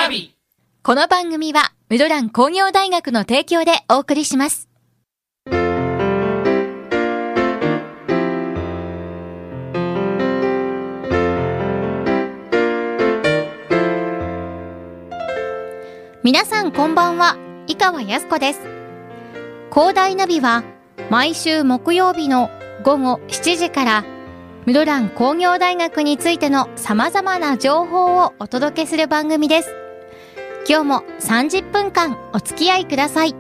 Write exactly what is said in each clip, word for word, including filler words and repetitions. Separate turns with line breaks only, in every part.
ナビ。
この番組は室蘭工業大学の提供でお送りします。皆さんこんばんは、井川靖子です。工大ナビは毎週木曜日の午後しちじから室蘭工業大学についての様々な情報をお届けする番組です。今日もさんじゅっぷんかんお付き合いください。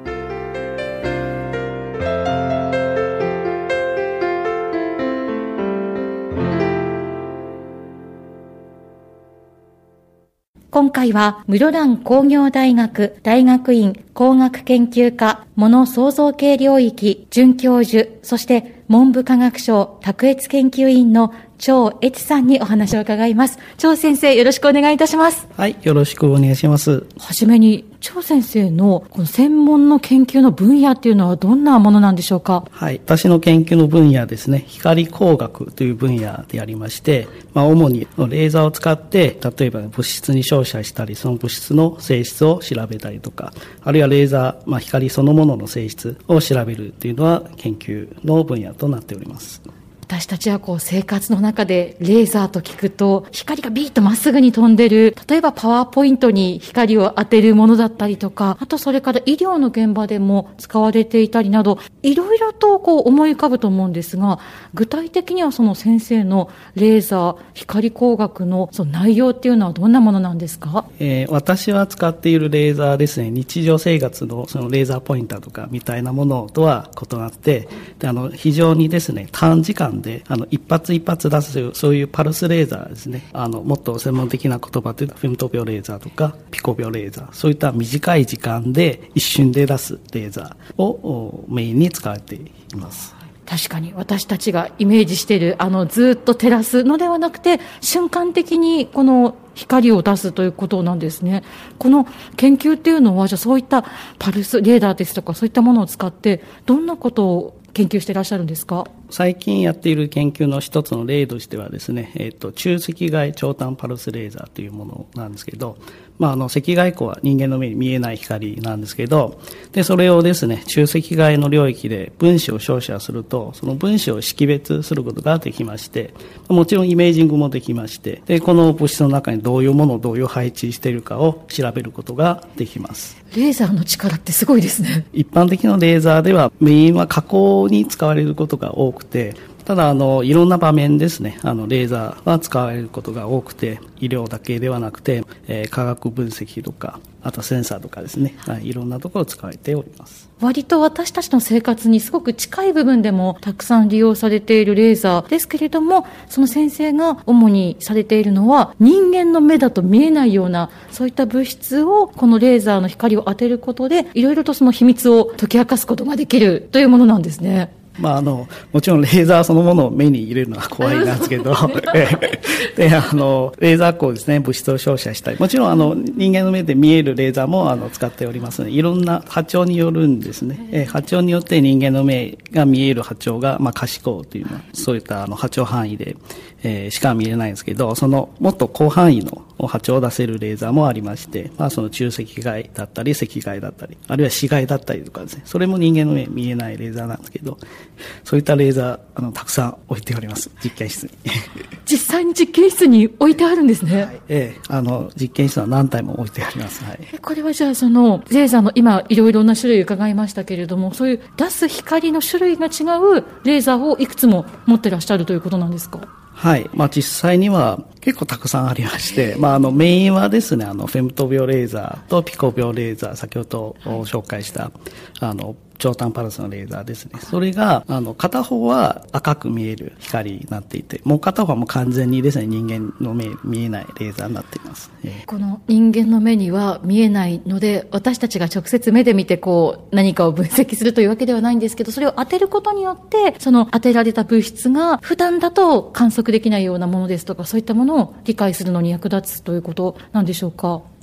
今回は室蘭工業大学大学院工学研究科物創造系領域准教授、そして文部科学省卓越研究員の張悦さんにお話を伺います。張先生、よろしくお願いいたします。
はい、よろしくお願いします。
はじめに張先生のこの専門の研究の分野っていうのはどんなものなんでしょうか？
はい、私の研究の分野ですね、光工学という分野でありまして、まあ、主にレーザーを使って例えば物質に照射したり、その物質の性質を調べたりとか、あるいはレーザー、まあ、光そのものの性質を調べるというのは研究の分野となっております。
私たちはこう生活の中でレーザーと聞くと光がビーッとまっすぐに飛んでる、例えばパワーポイントに光を当てるものだったりとか、あとそれから医療の現場でも使われていたりなど、いろいろとこう思い浮かぶと思うんですが、具体的にはその先生のレーザー光工学のその内容っていうのはどんなものなんですか？
えー、私は使っているレーザーですね、日常生活のそのレーザーポインターとかみたいなものとは異なって、であの非常にですね短時間であの一発一発出す、そういうパルスレーザーですね。あのもっと専門的な言葉でフェムト秒レーザーとかピコ秒レーザー、そういった短い時間で一瞬で出すレーザーをメインに使われています。
確かに私たちがイメージしているあのずっと照らすのではなくて、瞬間的にこの光を出すということなんですね。この研究っていうのは、じゃあそういったパルスレーダーですとかそういったものを使ってどんなことを研究していらっしゃるんですか？
最近やっている研究の一つの例としてはですね、えっと、中赤外長短パルスレーザーというものなんですけど、まあ、あの赤外光は人間の目に見えない光なんですけど、でそれをですね中赤外の領域で分子を照射すると、その分子を識別することができまして、もちろんイメージングもできまして、でこの物質の中にどういうものをどういう配置しているかを調べることができます。
レーザーの力ってすごいですね。
一般的なレーザーではメインは加工に使われることが多くて、ただあのいろんな場面ですね、あのレーザーは使われることが多くて、医療だけではなくて、えー、化学分析とか、あとセンサーとかですね、はい、いろんなところ使われております。
割と私たちの生活にすごく近い部分でもたくさん利用されているレーザーですけれども、その先生が主にされているのは人間の目だと見えないようなそういった物質をこのレーザーの光を当てることでいろいろとその秘密を解き明かすことができるというものなんですね。
まあ、あのもちろんレーザーそのものを目に入れるのは怖いなんですけどであのレーザー光ですね、物質を照射したり、もちろんあの人間の目で見えるレーザーもあの使っておりますので、いろんな波長によるんですね。え波長によって人間の目が見える波長が、まあ、可視光というのはそういったあの波長範囲で、えー、しか見えないんですけど、そのもっと広範囲の波長を出せるレーザーもありまして、まあ、その中赤外だったり赤外だったり、あるいは紫外だったりとかですね、それも人間の目見えないレーザーなんですけど、そういったレーザーあのたくさん置いております、実験室に
実際に実験室に置いてあるんですね。
はい、ええ、あの実験室は何体も置いてあります。はい、
これはじゃあそのレーザーの今いろいろな種類伺いましたけれども、そういう出す光の種類が違うレーザーをいくつも持ってらっしゃるということなんですか？
はい。まあ、実際には結構たくさんありまして、まあ、あの、メインはですね、あの、フェムト秒レーザーとピコ秒レーザー、先ほど紹介した、あの、長短パルスのレーザーですね。それが、あの、片方は赤く見える光になっていて、もう片方はもう完全にですね、人間の目に見えないレーザーになっています。えー、
この人間の目には見えないので、私たちが直接目で見てこう、何かを分析するというわけではないんですけど、それを当てることによって、その当てられた物質が普段だと観測できないようなものですとか、そういったものを理解するのに役立つということなんでしょうか？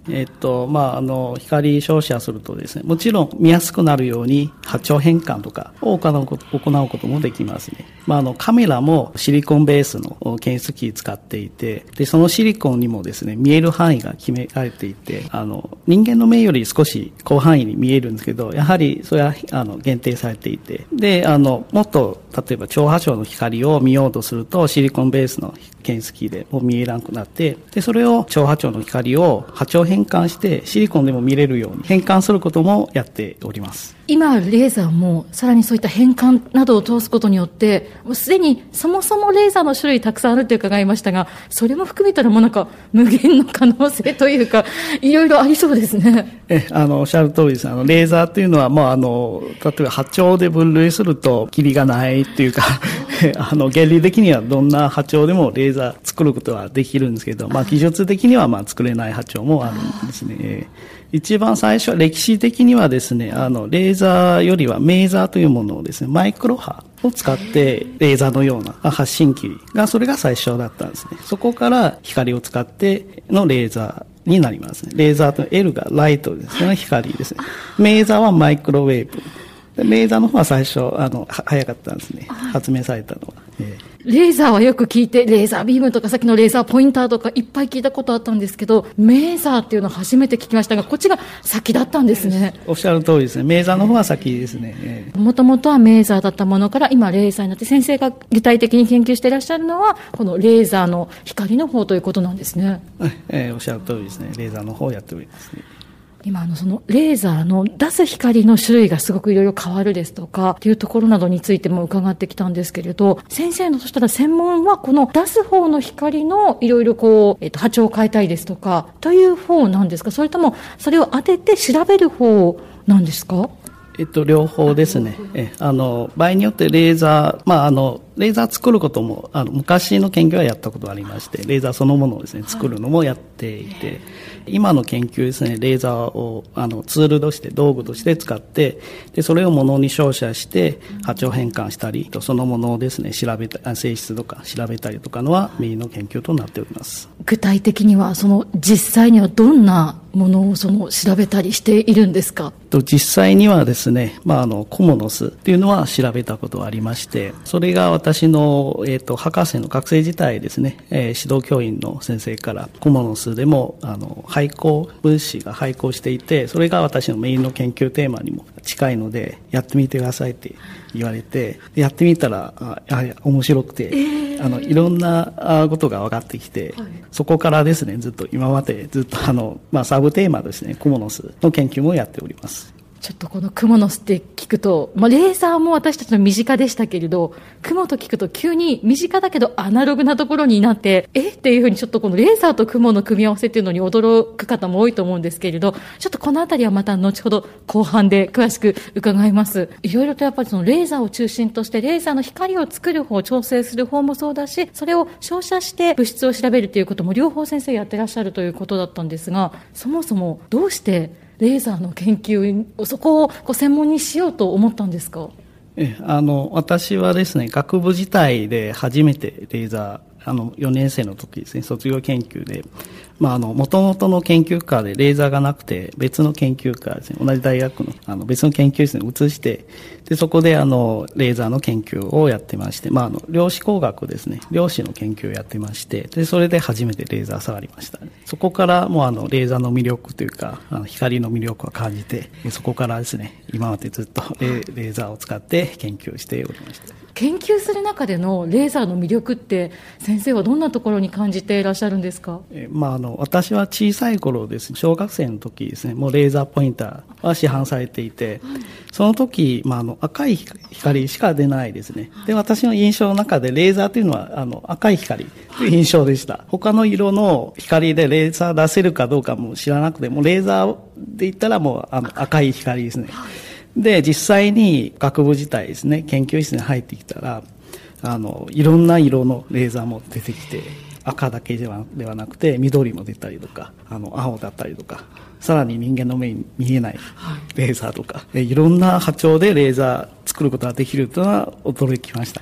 えっと、まあ、あの、光照射するとですね、もちろん見やすくなるように波長変換とかを行うこと、行うこともできますね。まあ、あの、カメラもシリコンベースの検出機使っていて、で、そのシリコンにもですね、見える範囲が決められていて、あの、人間の目より少し広範囲に見えるんですけど、やはりそれは、あの、限定されていて、で、あの、もっと、例えば超波長の光を見ようとすると、シリコンベースの検出機でもう見えなくなって、で、それを超波長の光を波長変換してシリコンでも見れるように変換することもやっております。
今、レーザーもさらにそういった変換などを通すことによって、もうすでにそもそもレーザーの種類たくさんあるって伺いましたが、それも含めたらもうなんか無限の可能性というか、いろいろありそうですね。
え、あの、おっしゃる通りです。あの、レーザーっていうのは、まあ、あの、例えば波長で分類すると、キリがないっていうか、あの、原理的にはどんな波長でもレーザー作ることはできるんですけど、まあ、技術的にはまあ作れない波長もあるんですね。一番最初は歴史的にはですね、あの、レーザーよりはメーザーというものをですね、マイクロ波を使ってレーザーのような発信機が、それが最初だったんですね。そこから光を使ってのレーザーになりますね。レーザーと L がライトですね、光ですね。メーザーはマイクロウェーブ。でメーザーの方は最初、あの、早かったんですね。発明されたのは。えー
レーザーはよく聞いて、レーザービームとかさっきのレーザーポインターとかいっぱい聞いたことあったんですけど、メーザーっていうのを初めて聞きましたが、こっちが先だったんですね。
おっしゃる通りですね。メーザーの方は先ですね。
もともとはメーザーだったものから今レーザーになって、先生が具体的に研究していらっしゃるのは、このレーザーの光の方ということなんですね。
えー、おっしゃる通りですね。レーザーの方をやっておりますね。
今のそのレーザーの出す光の種類がすごくいろいろ変わるですとかっていうところなどについても伺ってきたんですけれど、先生のそしたら専門はこの出す方の光のいろいろこう、えっと、波長を変えたいですとかという方なんですか、それともそれを当てて調べる方なんですか？
えっと、両方ですね。え、あの、場合によってレーザー、まあ、あの、レーザー作ることも、あの、昔の研究はやったことがありまして、レーザーそのものをですね、作るのもやっていて、今の研究ですね、レーザーを、あの、ツールとして、道具として使って、で、それを物に照射して、波長変換したり、そのものをですね、調べた、性質とか調べたりとかのはメインの研究となっております。
具体的には、その、実際にはどんなものをその、調べたりしているんですか？
実際にはですね、まあ、あの、コモノスっていうのは調べたことがありまして、それが私の、えっと、博士の学生時代ですね、えー、指導教員の先生から、コモノスでも、あの、配光、分子が配光していて、それが私のメインの研究テーマにも近いので、やってみてくださいって言われて、やってみたら、あやはり面白くて、えー、あの、いろんなことが分かってきて、はい、そこからですね、ずっと今までずっとあの、まあ、サブテーマですね、コモノスの研究もやっております。
ちょっとこのクモの巣って聞くと、まあ、レーザーも私たちの身近でしたけれど、クモと聞くと急に身近だけどアナログなところになって、えっていうふうにちょっとこのレーザーとクモの組み合わせっていうのに驚く方も多いと思うんですけれど、ちょっとこのあたりはまた後ほど後半で詳しく伺います。いろいろとやっぱりそのレーザーを中心としてレーザーの光を作る方、調整する方もそうだし、それを照射して物質を調べるということも両方先生やってらっしゃるということだったんですが、そもそもどうしてレーザーの研究をそこをこう専門にしようと思ったんですか？
えあの私はですね、学部自体で初めてレーザー、あのよねん生の時ですね、卒業研究で、まあ、あの元々の研究科でレーザーがなくて別の研究科ですね、同じ大学のあの別の研究室に移して、でそこであのレーザーの研究をやってまして、まあ、あの量子工学ですね、量子の研究をやってまして、でそれで初めてレーザー触りました。そこからもうあのレーザーの魅力というか、あの光の魅力を感じて、そこからですね、今までずっとレーザーを使って研究しておりました。
研究する中でのレーザーの魅力って先生はどんなところに感じていらっしゃるんですか？
えまあ、あの私は小さい頃ですね、小学生の時ですね、もうレーザーポインターは市販されていて、はい、その時、まあ、あの赤い光しか出ないですね。で、私の印象の中でレーザーというのはあの赤い光という印象でした。他の色の光でレーザー出せるかどうかも知らなくて、もうレーザーで言ったらもうあの赤い光ですね。で、実際に学部自体ですね、研究室に入ってきたら、あの、いろんな色のレーザーも出てきて、赤だけでは、ではなくて、緑も出たりとか、あの、青だったりとか、さらに人間の目に見えないレーザーとか、はい、いろんな波長でレーザー作ることができるというのは驚きました。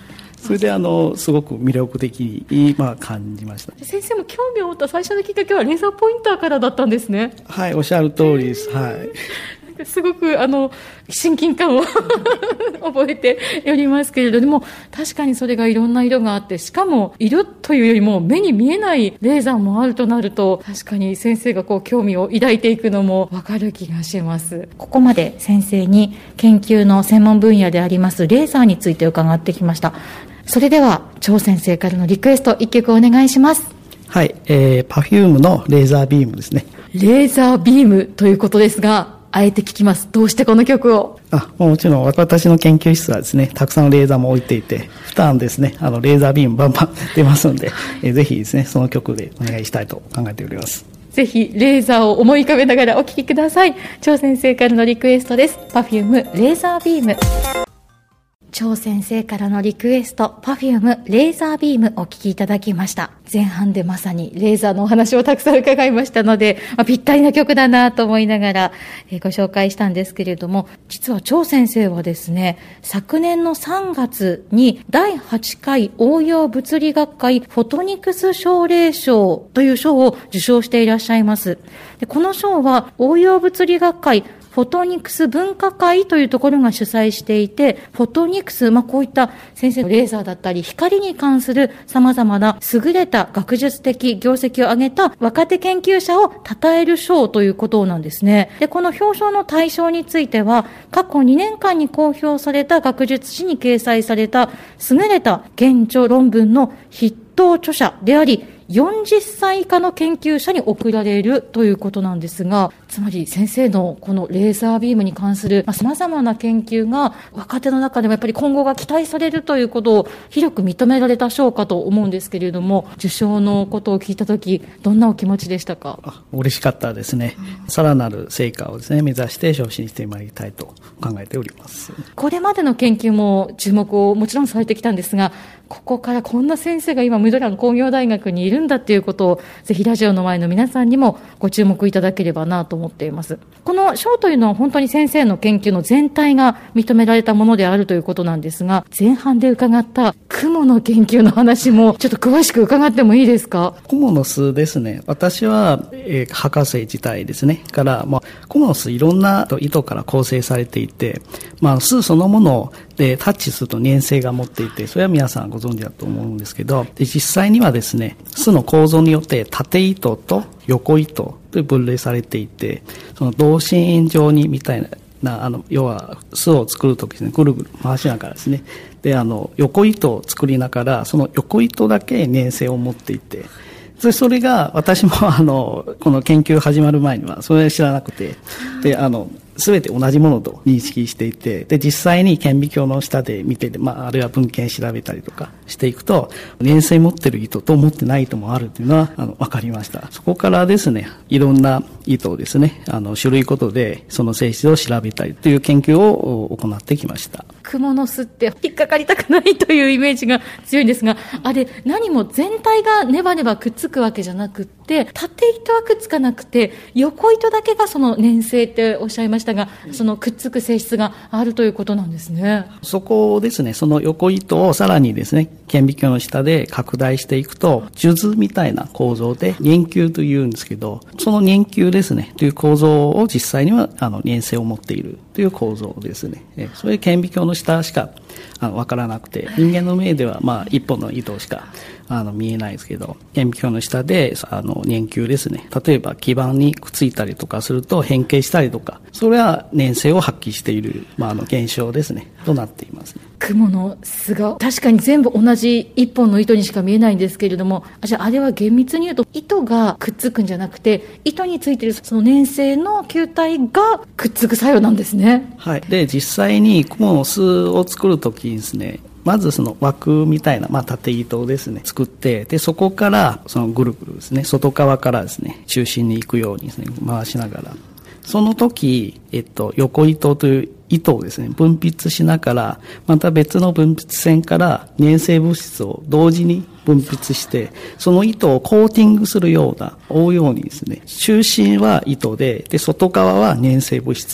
それであのすごく魅力的に、まあ、感じました。
先生も興味を持った最初のきっかけはレーザーポインターからだったんですね。
はい、おっしゃる通りです。はい。
すごくあの親近感を覚えておりますけれども、確かにそれがいろんな色があって、しかも色というよりも目に見えないレーザーもあるとなると、確かに先生がこう興味を抱いていくのもわかる気がします。ここまで先生に研究の専門分野でありますレーザーについて伺ってきました。それでは張先生からのリクエストいっきょくお願いします。
はい、えー、Perfume のレーザービームですね。
レーザービームということですが、あえて聞きます。どうしてこの曲を？
あ、もちろん私の研究室はですね、たくさんのレーザーも置いていて、普段ですね、あのレーザービームバンバン出ますので、えぜひですね、その曲でお願いしたいと考えております。
ぜひレーザーを思い浮かべながらお聴きください。張先生からのリクエストです。Perfume レーザービーム。張先生からのリクエスト、Perfume レーザービームお聴きいただきました。前半でまさにレーザーのお話をたくさん伺いましたので、まあ、ぴったりな曲だなと思いながら、えー、ご紹介したんですけれども、実は張先生はですね、昨年のさんがつにだいはちかい応用物理学会フォトニクス奨励賞という賞を受賞していらっしゃいます。で、この賞は応用物理学会フォトニクス分科会というところが主催していて、フォトニクス、まあ、こういった先生のレーザーだったり光に関する様々な優れた学術的業績を上げた若手研究者を称える賞ということなんですね。で、この表彰の対象については、過去にねんかんに公表された学術誌に掲載された優れた現著論文の筆頭著者であり、よんじゅっさい以下の研究者に贈られるということなんですが、つまり先生のこのレーザービームに関する様々な研究が若手の中でもやっぱり今後が期待されるということを広く認められた賞かと思うんですけれども、受賞のことを聞いたとき、どんなお気持ちでしたか？
あ、嬉しかったですね。さらなる成果をですね、目指して昇進してまいりたいと考えております。
これまでの研究も注目をもちろんされてきたんですが、ここからこんな先生が今ミドラン工業大学にいるんだっていうことをぜひラジオの前の皆さんにもご注目いただければなと思っています。この賞というのは本当に先生の研究の全体が認められたものであるということなんですが、前半で伺った雲の研究の話もちょっと詳しく伺ってもいいですか？
雲の巣ですね。私は、えー、博士自体ですねから、まあ、雲の巣いろんな糸から構成されていて、まあ、巣そのものでタッチすると粘性が持っていて、それは皆さんご存知だと思うんですけど、で実際にはですね、巣の構造によって縦糸と横糸と分類されていて、その同心円状にみたいななあの要は巣を作るときですね、ぐるぐる回しながらですね、であの横糸を作りながら、その横糸だけ粘性を持っていて、それが私もあのこの研究始まる前にはそれを知らなくて、であの全て同じものと認識していて、で実際に顕微鏡の下で見て、まあ、あるいは文献調べたりとかしていくと、粘性持ってる糸と持ってない糸もあるというのはあの分かりました。そこからですね、いろんな糸をですね、あの種類ごとでその性質を調べたりという研究を行ってきました。
蜘蛛の巣って引っかかりたくないというイメージが強いんですが、あれ何も全体がネバネバくっつくわけじゃなくって、縦糸はくっつかなくて横糸だけがその粘性っておっしゃいましたが、そのくっつく性質があるということなんですね。
そこですね、その横糸をさらにですね、顕微鏡の下で拡大していくと、数珠みたいな構造で粘球というんですけど、その粘球ですねという構造を実際にはあの粘性を持っているという構造ですね。えそれ顕微鏡の下しかあの分からなくて、人間の目ではまあ一本の糸しかあの見えないですけど、顕微鏡の下であの粘球ですね、例えば基板にくっついたりとかすると変形したりとか、それは粘性を発揮している、まあ、あの現象ですねとなっていますね。
雲の巣が確かに全部同じ一本の糸にしか見えないんですけれども、あじゃああれは厳密に言うと糸がくっつくんじゃなくて、糸についているその粘性の球体がくっつく作用なんですね。
はい。で実際に雲の巣を作るときにですね、まずその枠みたいな、まあ、縦糸をですね作って、でそこからそのぐるぐるですね、外側からですね中心に行くようにですね回しながら、その時、えっと、横糸という糸をですね分泌しながら、また別の分泌線から粘性物質を同時に分泌して、その糸をコーティングするような、覆うようにですね、中心は糸で、で外側は粘性物質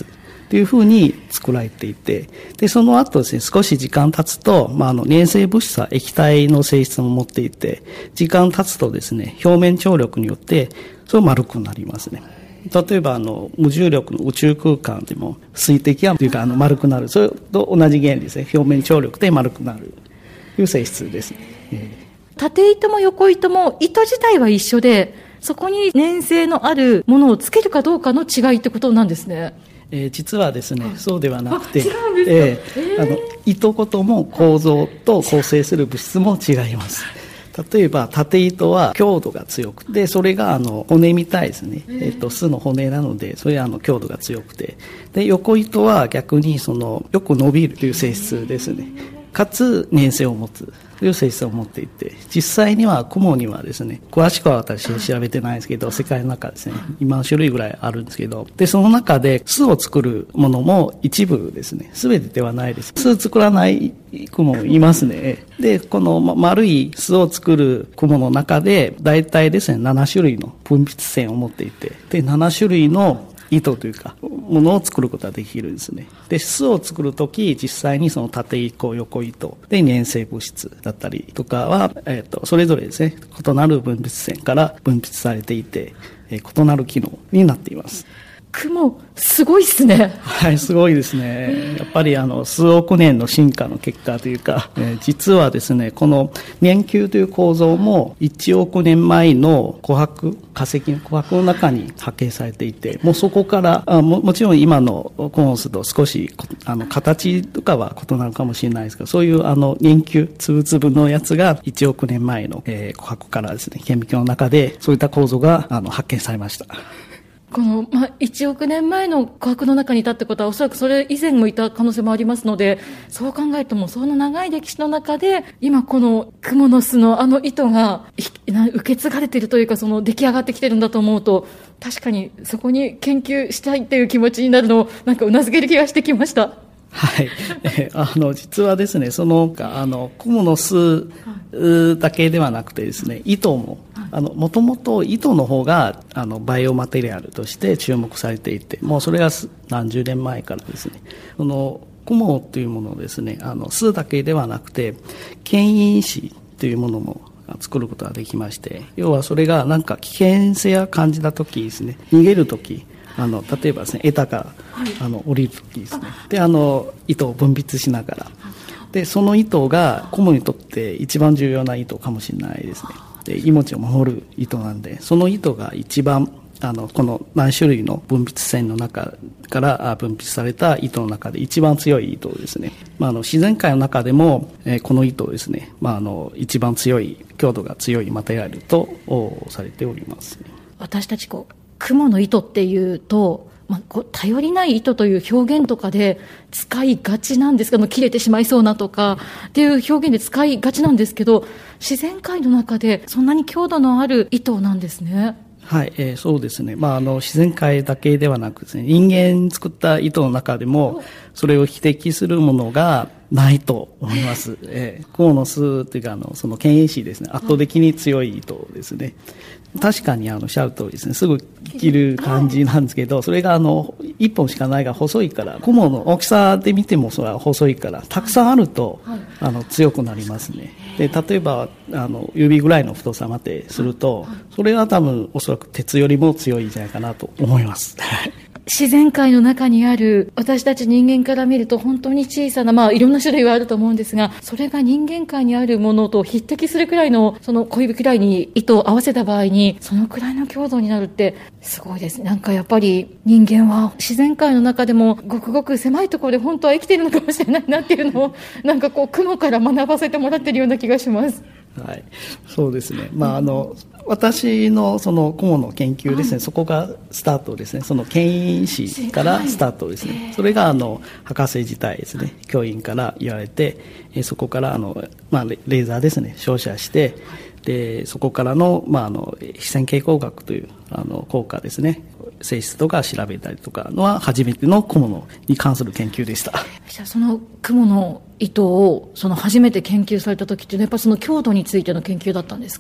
というふうに作られていて、で、その後ですね、少し時間経つと、まあ、あの、粘性物質は液体の性質も持っていて、時間経つとですね、表面張力によって、それ丸くなりますね。例えば、あの、無重力の宇宙空間でも、水滴が、というか、あの、丸くなる。それと同じ原理ですね。表面張力で丸くなる。という性質ですね。え
ー、縦糸も横糸も、糸自体は一緒で、そこに粘性のあるものをつけるかどうかの違いってことなんですね。
えー、実はですね、そうではなくて、
え
ー、あの糸ごとも構造と構成する物質も違います。例えば縦糸は強度が強くて、それがあの骨みたいですね、えー、と巣の骨なので、それはあの強度が強くて、で横糸は逆にそのよく伸びるという性質ですね、かつ粘性を持つという性質を持っていて、実際には雲にはですね、詳しくは私は調べてないんですけど、世界の中ですね、今種類ぐらいあるんですけど、でその中で巣を作るものも一部ですね、全てではないです。巣作らない雲もいますね。でこの丸い巣を作る雲の中で大体ですね、なな種類の分泌線を持っていて、でなな種類の糸というかものを作ることができるんですね。で巣を作るとき、実際にその縦糸横糸で粘性物質だったりとかは、えー、とそれぞれですね、異なる分泌線から分泌されていて、えー、異なる機能になっています。
雲すごいですね。
はい、すごいですね。やっぱりあの数億年の進化の結果というか、えー、実はですね、この粘球という構造もいちおくねんまえの琥珀、化石の琥珀の中に発見されていて、もうそこからあ も, もちろん今のコンスと少しあの形とかは異なるかもしれないですけど、そういうあの粘球粒々のやつがいちおくねんまえの、えー、琥珀からですね、顕微鏡の中でそういった構造があの発見されました。
この、まあ、いちおくねんまえの琥珀の中にいたってことは、おそらくそれ以前もいた可能性もありますので、そう考えてもその長い歴史の中で今このクモの巣のあの糸が受け継がれているというか、その出来上がってきてるんだと思うと、確かにそこに研究したいっていう気持ちになるのをなんかうなずける気がしてきました。
はい、えあの実はですね、そのあのクモの巣だけではなくてですね、糸もあのもともと糸の方があのバイオマテリアルとして注目されていて、もうそれが何十年前からですね、そのクモというものをですね、あの巣だけではなくて牽引子というものも作ることができまして、要はそれがなんか危険性を感じた時ですね、逃げる時、あの例えばですね、枝から、はい、あの降りるときですね、であの糸を分泌しながら、でその糸がクモにとって一番重要な糸かもしれないですね。で命を守る糸なんで、その糸が一番あのこの何種類の分泌線の中から分泌された糸の中で一番強い糸ですね。まあ、あの自然界の中でも、えー、この糸をですね、まあ、あの一番強い強度が強いマテリアルとされております。
私たちこうクモの糸っていうと、まあ、こう頼りない糸という表現とかで使いがちなんですけど、切れてしまいそうなとかっていう表現で使いがちなんですけど、自然界の中でそんなに強度のある糸なんですね。
はい、えー、そうですね。まあ、あの、自然界だけではなくですね、人間作った糸の中でも、それを匹敵するものがないと思います。えー、クモの巣というか、あの、その牽引子ですね、圧倒的に強い糸ですね。確かにあのおっしゃる通りですね、すぐ切る感じなんですけど、それがあのいっぽんしかないが細いから、クモの大きさで見てもそれは細いから、たくさんあるとあの強くなりますね。で例えばあの指ぐらいの太さまですると、それは多分おそらく鉄よりも強いんじゃないかなと思います。
自然界の中にある私たち人間から見ると本当に小さな、まあいろんな種類はあると思うんですが、それが人間界にあるものと匹敵するくらいの、その小指くらいに糸を合わせた場合にそのくらいの強度になるってすごいですね。なんかやっぱり人間は自然界の中でもごくごく狭いところで本当は生きているのかもしれないなっていうのをなんかこう雲から学ばせてもらっているような気がします。
はい、そうですね。まああの私のそのクモの研究ですね、はい、そこがスタートですね。その牽引子からスタートですね。それがあの博士自体ですね、教員から言われて、えそこからあの、まあ、レーザーですね、照射して、でそこからの、まあ、あの非線形光学というあの効果ですね、性質とか調べたりとかのは初めてのクモのに関する研究でした。
じゃあそのクモの糸をその初めて研究された時っていうのはやっぱりその強度についての研究だったんですか？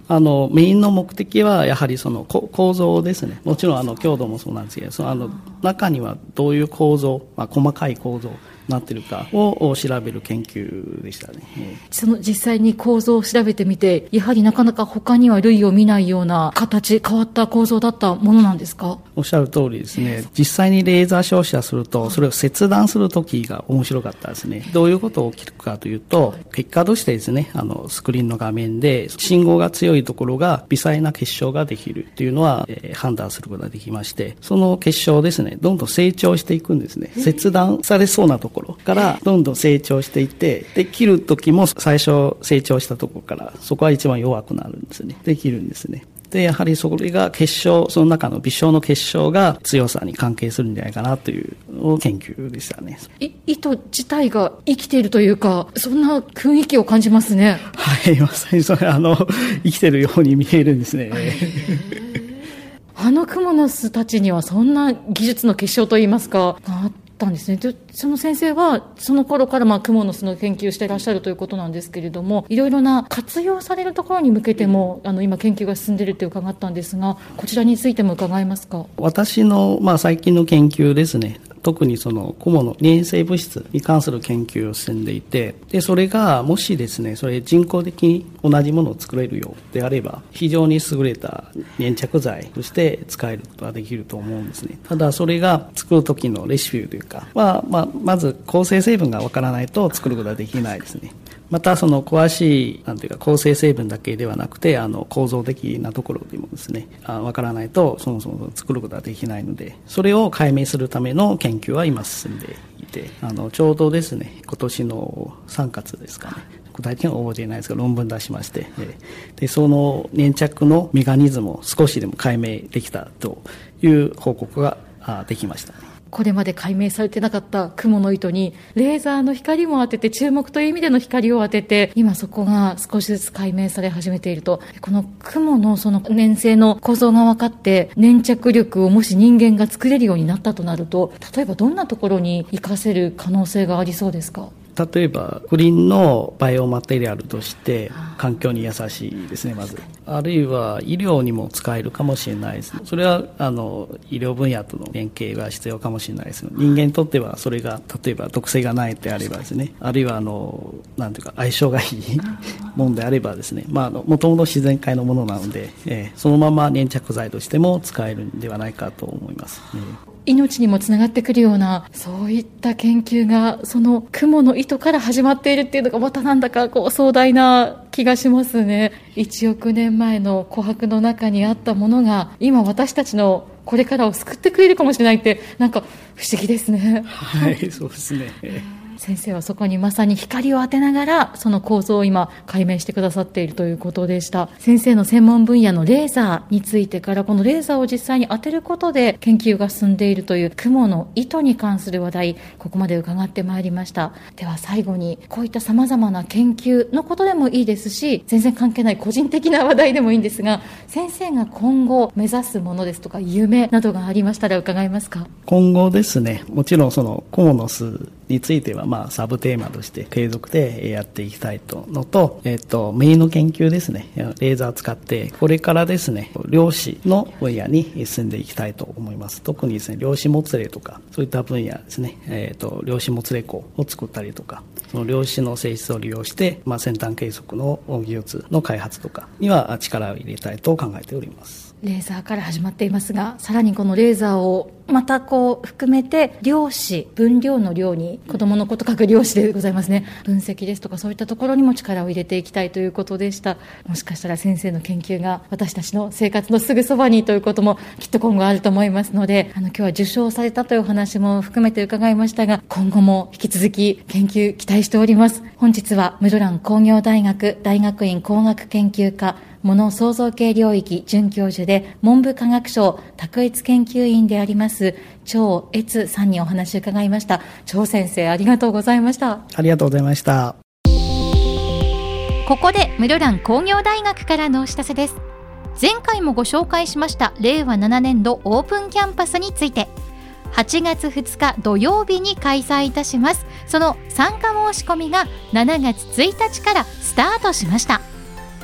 あのメインの目的はやはりその構造ですね。もちろんあの強度もそうなんですけど、そのあの中にはどういう構造、まあ、細かい構造なってるかを調べる研究でしたね。
その実際に構造を調べてみて、やはりなかなか他には類を見ないような形、変わった構造だったものなんですか？
おっしゃる通りですね。実際にレーザー照射すると、それを切断するときが面白かったですね。どういうことが起きるかというと、結果としてですね、あのスクリーンの画面で信号が強いところが微細な結晶ができるというのは、えー、判断することができまして、その結晶ですね、どんどん成長していくんですね。切断されそうなところところからどんどん成長していって、で切る時も最初成長したところからそこは一番弱くなるんですね。で切るんですね。でやはりそれが結晶、その中の微小の結晶が強さに関係するんじゃないかなという研究でしたね。
い糸自体が生きているというか、そんな雰囲気を感じますね。
はい、まさにそれあの生きてるように見えるんですね。
あのクモの巣たちにはそんな技術の結晶といいますかあったんですね。でその先生はその頃からまあクモの巣の研究をしていらっしゃるということなんですけれども、いろいろな活用されるところに向けてもあの今研究が進んでいると伺ったんですが、こちらについても伺えますか？
私のまあ最近の研究ですね、特にそのクモの粘性物質に関する研究を進んでいて、でそれがもしですね、それ人工的に同じものを作れるようであれば非常に優れた粘着剤として使えることができると思うんですね。ただそれが作る時のレシピというかは、まあ、まず構成成分がわからないと作ることはできないですね。またその詳しいなんていうか構成成分だけではなくて、あの構造的なところでもですね、わからないとそもそも作ることはできないので、それを解明するための研究は今進んでいて、あのちょうどですね、今年のさんがつですかね、具体的には覚えていないですが論文出しまして、でその粘着のメカニズムを少しでも解明できたという報告ができました。
これまで解明されてなかったクモの糸にレーザーの光も当てて、注目という意味での光を当てて、今そこが少しずつ解明され始めていると。このクモのその粘性の構造が分かって、粘着力をもし人間が作れるようになったとなると、例えばどんなところに活かせる可能性がありそうですか？
例えばグリーンのバイオマテリアルとして環境に優しいですね。まずあるいは医療にも使えるかもしれないですね。それはあの医療分野との連携が必要かもしれないです。人間にとってはそれが例えば毒性がないであればですね、あるいはあのなんていうか相性がいいものであればですね、まあもともと自然界のものなので、えー、そのまま粘着剤としても使えるんではないかと思います、ね。
命にもつながってくるような、そういった研究がそのクモの糸から始まっているっていうのがまたなんだかこう壮大な気がしますね。いちおくねんまえの琥珀の中にあったものが今私たちのこれからを救ってくれるかもしれないって、なんか不思議ですね。
はい、そうですね。
先生はそこにまさに光を当てながらその構造を今解明してくださっているということでした。先生の専門分野のレーザーについてから、このレーザーを実際に当てることで研究が進んでいるというクモの糸に関する話題、ここまで伺ってまいりました。では最後に、こういった様々な研究のことでもいいですし、全然関係ない個人的な話題でもいいんですが、先生が今後目指すものですとか夢などがありましたら伺えますか？今
後ですね、もちろんそのクモの巣についてはまあサブテーマとして継続でやっていきたいとのと、えっと、メインの研究ですね、レーザーを使ってこれからですね、量子の分野に進んでいきたいと思います。特にですね、量子もつれとかそういった分野ですね、えっと、量子もつれ鉱を作ったりとか、その量子の性質を利用して、まあ、先端計測の技術の開発とかには力を入れたいと考えております。レーザーから始まっていますが、さらにこのレーザーをまたこう含めて量子、分量の量に子供のこと書く量子でございますね。分析ですとかそういったところにも力を入れていきたいということでした。もしかしたら先生の研究が私たちの生活のすぐそばにということもきっと今後あると思いますので、あの今日は受賞されたというお話も含めて伺いましたが、今後も引き続き研究期待しております。本日は室蘭工業大学大学院工学研究科物創造系領域准教授で文部科学省卓越研究員であります張悦さんにお話を伺いました。張先生、ありがとうございました。 ありがとうございました。
ここで室蘭工業大学からのお知らせです。前回もご紹介しましたれいわななねんどオープンキャンパスについて、はちがつふつか土曜日に開催いたします。その参加申し込みがしちがつついたちからスタートしました。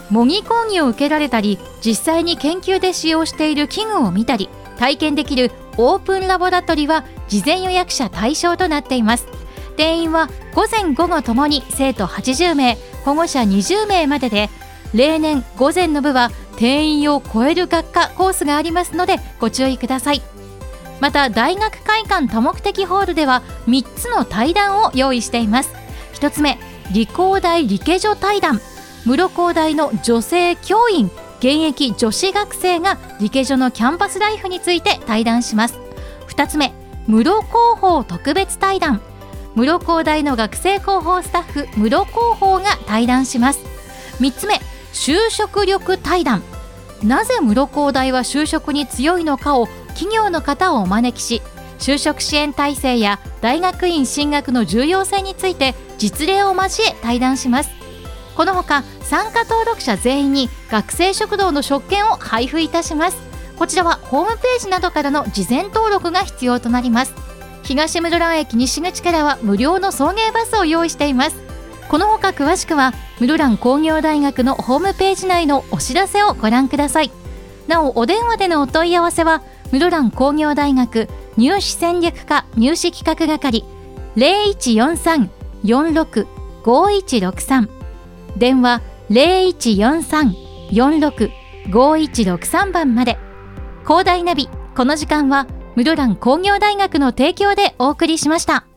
模擬講義を受けられたり、実際に研究で使用している器具を見たり体験できるオープンラボラトリは事前予約者対象となっています。定員は午前午後ともに生徒はちじゅうめい、保護者にじゅうめいまでで、例年午前の部は定員を超える学科コースがありますのでご注意ください。また大学会館多目的ホールではみっつの対談を用意しています。ひとつめ、理工大理系女対談。室工大の女性教員、現役女子学生が理系女のキャンパスライフについて対談します。ふたつめ、室広報特別対談。室工大の学生広報スタッフ、室広報が対談します。みっつめ、就職力対談。なぜ室工大は就職に強いのかを企業の方をお招きし、就職支援体制や大学院進学の重要性について実例を交え対談します。このほか参加登録者全員に学生食堂の食券を配布いたします。こちらはホームページなどからの事前登録が必要となります。東室蘭駅西口からは無料の送迎バスを用意しています。このほか詳しくは室蘭工業大学のホームページ内のお知らせをご覧ください。なおお電話でのお問い合わせは室蘭工業大学入試戦略科入試企画係 ゼロいちよんさん よんろく ごいちろくさん、電話 ゼロいちよんさん よんろく ごいちろくさん 番まで。広大ナビ、この時間は室蘭工業大学の提供でお送りしました。